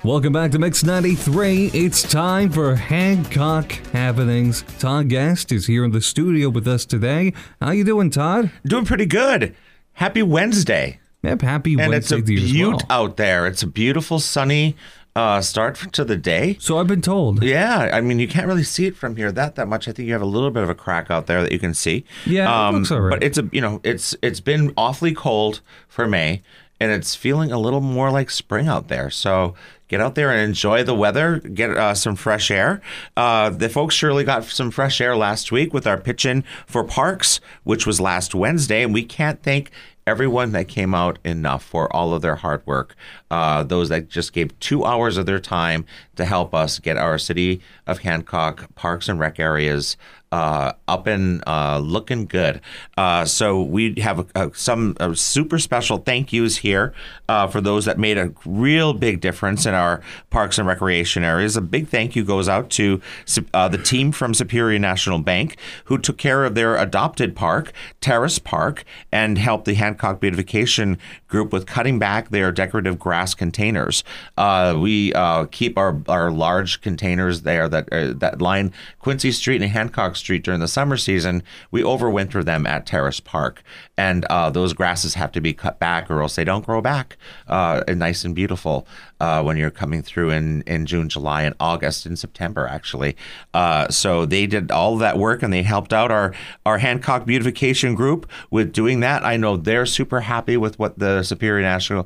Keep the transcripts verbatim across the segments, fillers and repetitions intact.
Welcome back to Mix ninety-three. It's time for Hancock Happenings. Todd Guest is here in the studio with us today. How you doing, Todd? Doing pretty good. Happy Wednesday. Yep, happy and Wednesday to you as And it's a beaut well. out there. It's a beautiful, sunny uh, start to the day. So I've been told. Yeah, I mean, you can't really see it from here that that much. I think you have a little bit of a crack out there that you can see. Yeah, um, it looks all right. But it's a you know it's it's been awfully cold for May, and it's feeling a little more like spring out there. So get out there and enjoy the weather. Get uh, some fresh air. Uh, the folks surely got some fresh air last week with our pitch-in for parks, which was last Wednesday, and we can't thank everyone that came out enough for all of their hard work. Uh, those that just gave two hours of their time to help us get our City of Hancock parks and rec areas uh, up and uh, looking good. Uh, so we have uh, some uh, super special thank yous here uh, for those that made a real big difference in our parks and recreation areas. A big thank you goes out to uh, the team from Superior National Bank who took care of their adopted park, Terrace Park, and helped the Hancock Beautification Group with cutting back their decorative grass containers. Uh, we uh, keep our, our large containers there that uh, that line Quincy Street and Hancock Street during the summer season. We overwinter them at Terrace Park, and uh, those grasses have to be cut back or else they don't grow back uh, nice and beautiful uh, when you're coming through in, in June, July, and August, and September, actually. Uh, so they did all of that work, and they helped out our, our Hancock Beautification Group with doing that. I know they're super happy with what the Superior National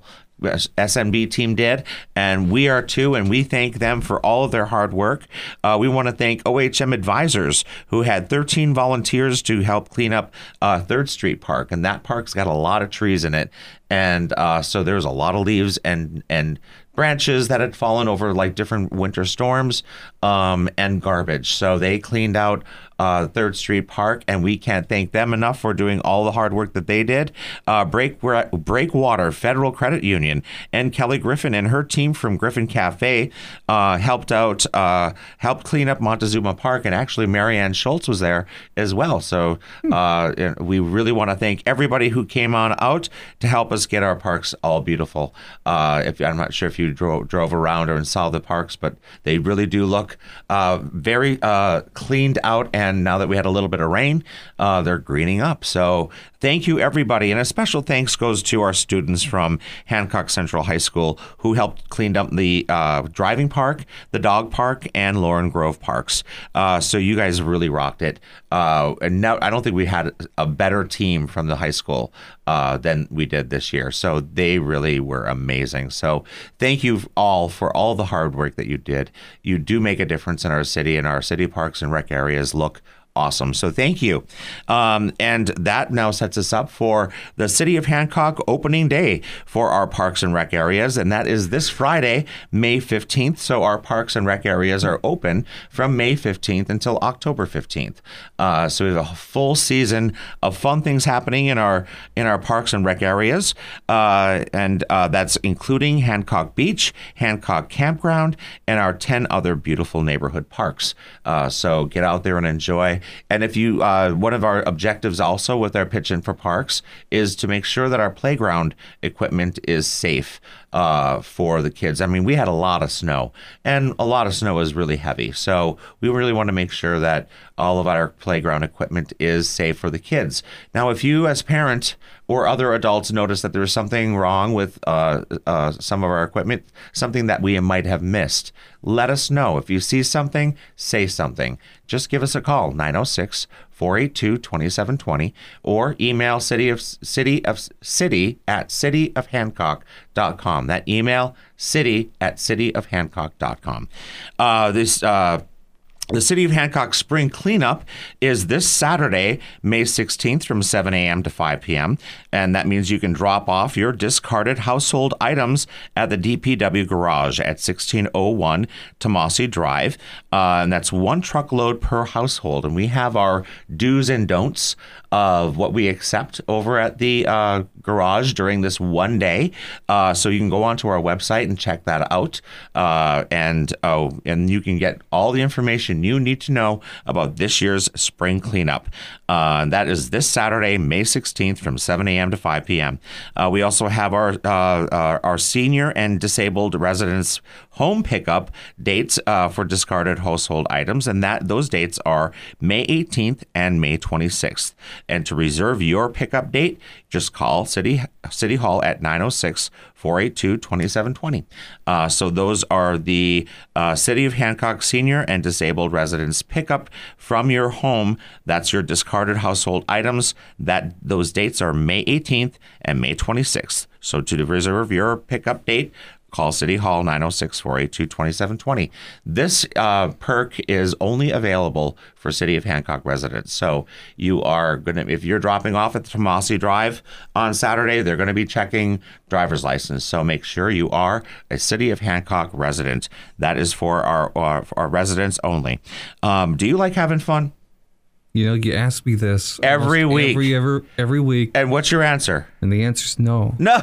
S N B team did, and we are too, and we thank them for all of their hard work. Uh, we want to thank O H M Advisors, who had thirteen volunteers to help clean up uh, third Street Park, and that park's got a lot of trees in it, and uh, so there's a lot of leaves and and branches that had fallen over like different winter storms um, and garbage. So they cleaned out uh, third Street Park, and we can't thank them enough for doing all the hard work that they did. Uh, Break, Breakwater Federal Credit Union and Kelly Griffin and her team from Griffin Cafe uh, helped out, uh, helped clean up Montezuma Park, and actually Marianne Schultz was there as well. So uh, we really want to thank everybody who came on out to help us get our parks all beautiful. Uh, if I'm not sure if you drove, drove around or and saw the parks, but they really do look uh, very uh, cleaned out. And now that we had a little bit of rain, uh, they're greening up. So thank you, everybody. And a special thanks goes to our students from Hancock Central High School who helped clean up the uh, driving park, the dog park, and Lauren Grove parks. Uh, so you guys really rocked it. Uh, and now I don't think we had a better team from the high school uh, than we did this year. So they really were amazing. So thank you all for all the hard work that you did. You do make a difference in our city, and our city parks and rec areas look awesome. So thank you. Um, and that now sets us up for the City of Hancock opening day for our parks and rec areas. And that is this Friday, May fifteenth. So our parks and rec areas are open from May fifteenth until October fifteenth. Uh, so we have a full season of fun things happening in our in our parks and rec areas. Uh, and uh, that's including Hancock Beach, Hancock Campground, and our ten other beautiful neighborhood parks. Uh, so get out there and enjoy. And if you, uh, one of our objectives also with our pitch in for parks is to make sure that our playground equipment is safe uh, for the kids. I mean, we had a lot of snow, and a lot of snow is really heavy. So we really want to make sure that all of our playground equipment is safe for the kids. Now, if you as parent or other adults notice that there's something wrong with uh, uh, some of our equipment, something that we might have missed, let us know. If you see something, say something. Just give us a call, nine oh six, four eight two, two seven two zero, or email city of city of city at city of hancock dot com. That email, city at city of hancock dot com. Uh, this uh, The City of Hancock Spring Cleanup is this Saturday, May sixteenth from seven a.m. to five p.m. And that means you can drop off your discarded household items at the D P W garage at sixteen oh one Tomasi Drive. Uh, and that's one truckload per household. And we have our do's and don'ts of what we accept over at the uh, garage during this one day. Uh, so you can go onto our website and check that out. Uh, and oh, and you can get all the information you need to know about this year's spring cleanup. Uh, that is this Saturday, May sixteenth from seven a.m. to five p.m. Uh, we also have our, uh, our, our senior and disabled residents home pickup dates uh, for discarded household items, and that those dates are May eighteenth and May twenty-sixth. And to reserve your pickup date, just call City City Hall at nine oh six, four eight two, two seven two zero. Uh, so those are the uh, City of Hancock senior and disabled residents pickup from your home. That's your discarded household items. That those dates are May eighteenth and May twenty-sixth. So to reserve your pickup date, call City Hall nine oh six, four eight two, two seven two zero. This uh, perk is only available for City of Hancock residents. So you are going to, if you're dropping off at the Tomasi Drive on Saturday, they're going to be checking driver's license. So make sure you are a City of Hancock resident. That is for our, our, for our residents only. Um, do you like having fun? You know, you ask me this every week. Every, every, every week. And what's your answer? And the answer's no. No.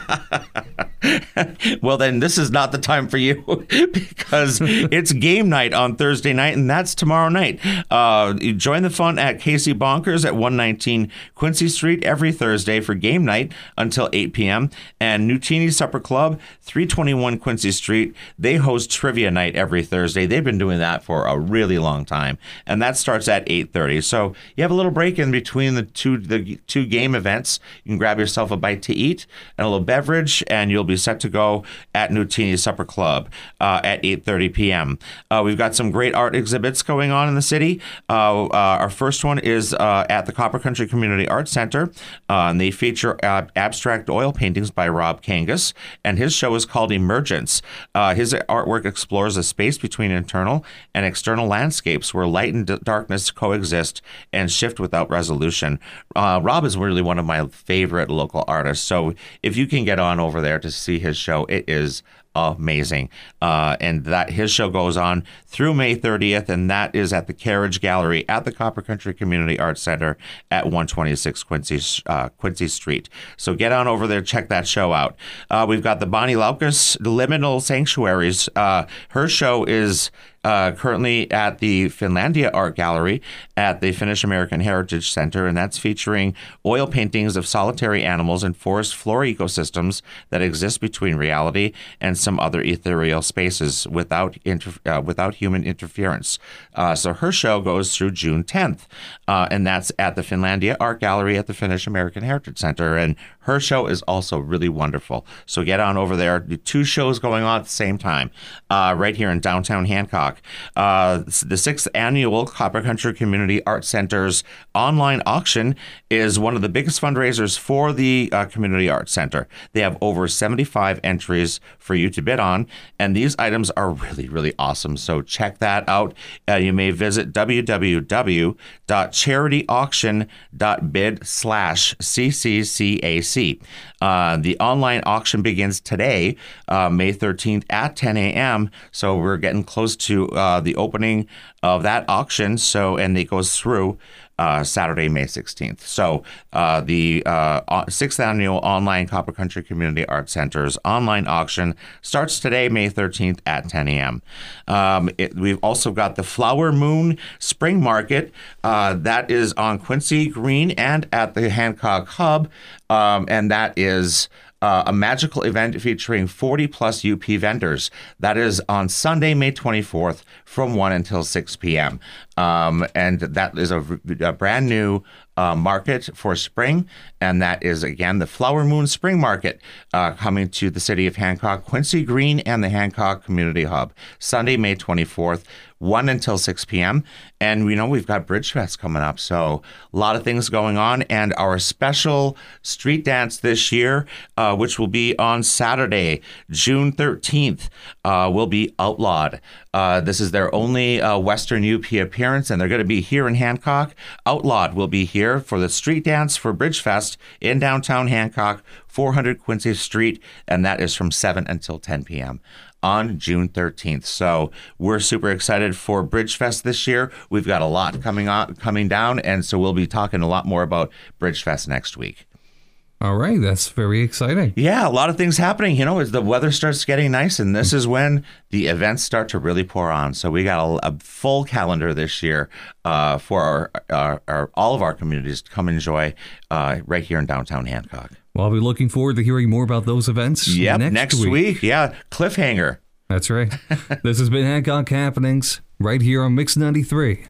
Well, then this is not the time for you because it's game night on Thursday night, and that's tomorrow night. Uh, you join the fun at Casey Bonkers at one nineteen Quincy Street every Thursday for game night until eight p.m. And Nutini Supper Club, three twenty-one Quincy Street, they host trivia night every Thursday. They've been doing that for a really long time, and that starts at eight thirty. So you have a little break in between the two the two game events. You can grab yourself a bite to eat and a little beverage, and you'll be set to go at Nutini Supper Club uh, at eight thirty p.m. Uh, we've got some great art exhibits going on in the city. Uh, uh, our first one is uh, at the Copper Country Community Arts Center, uh, and they feature uh, abstract oil paintings by Rob Kangas, and his show is called Emergence. Uh, his artwork explores a space between internal and external landscapes where light and d- darkness coexist and shift without resolution. Uh, Rob is really one of my favorite local artists, so if you can get on over there to see his show, it is amazing. Uh, and that his show goes on through May thirtieth, and that is at the Carriage Gallery at the Copper Country Community Arts Center at one twenty-six Quincy uh, Quincy Street. So get on over there, check that show out. Uh, we've got the Bonnie Laukus Liminal Sanctuaries. Uh, her show is Uh, currently at the Finlandia Art Gallery at the Finnish American Heritage Center, and that's featuring oil paintings of solitary animals and forest floor ecosystems that exist between reality and some other ethereal spaces without inter- uh, without human interference. Uh, so her show goes through June tenth, uh, and that's at the Finlandia Art Gallery at the Finnish American Heritage Center, and her show is also really wonderful. So get on over there. Two shows going on at the same time, uh, right here in downtown Hancock. Uh, the sixth annual Copper Country Community Arts Center's online auction is one of the biggest fundraisers for the uh, Community Arts Center. They have over seventy-five entries for you to bid on, and these items are really, really awesome. So check that out. Uh, you may visit www.charityauction.bid slash cccac. Uh, the online auction begins today, uh, May thirteenth at ten a.m. So we're getting close to uh, the opening of that auction. So, and it goes through uh, Saturday, May sixteenth. So uh, the uh, sixth annual online Copper Country Community Arts Center's online auction starts today, May thirteenth at ten a.m. Um, it, we've also got the Flower Moon Spring Market. Uh, that is on Quincy Green and at the Hancock Hub. Um, and that is Uh, a magical event featuring forty plus U P vendors. That is on Sunday, May twenty-fourth from one until six p.m. Um, and that is a, a brand new uh, market for spring. And that is, again, the Flower Moon Spring Market uh, coming to the city of Hancock, Quincy Green, and the Hancock Community Hub. Sunday, May twenty-fourth, one until six p.m. And we know we've got Bridge Fest coming up. So a lot of things going on. And our special street dance this year, uh, which will be on Saturday, June thirteenth, uh, will be Outlawed. Uh, this is their only uh, Western U P appearance, and they're going to be here in Hancock. Outlawed will be here for the street dance for Bridge Fest in downtown Hancock, four hundred Quincy Street, and that is from seven until ten p.m. on June thirteenth. So we're super excited for Bridgefest this year. We've got a lot coming on, coming down, and so we'll be talking a lot more about Bridgefest next week. All right, that's very exciting. Yeah, a lot of things happening, you know, as the weather starts getting nice, and this is when the events start to really pour on. So we got a, a full calendar this year uh, for our, our, our all of our communities to come enjoy uh, right here in downtown Hancock. Well, I'll be looking forward to hearing more about those events Yep, next, next week. week. Yeah, cliffhanger. That's right. This has been Hancock Happenings right here on Mix ninety-three.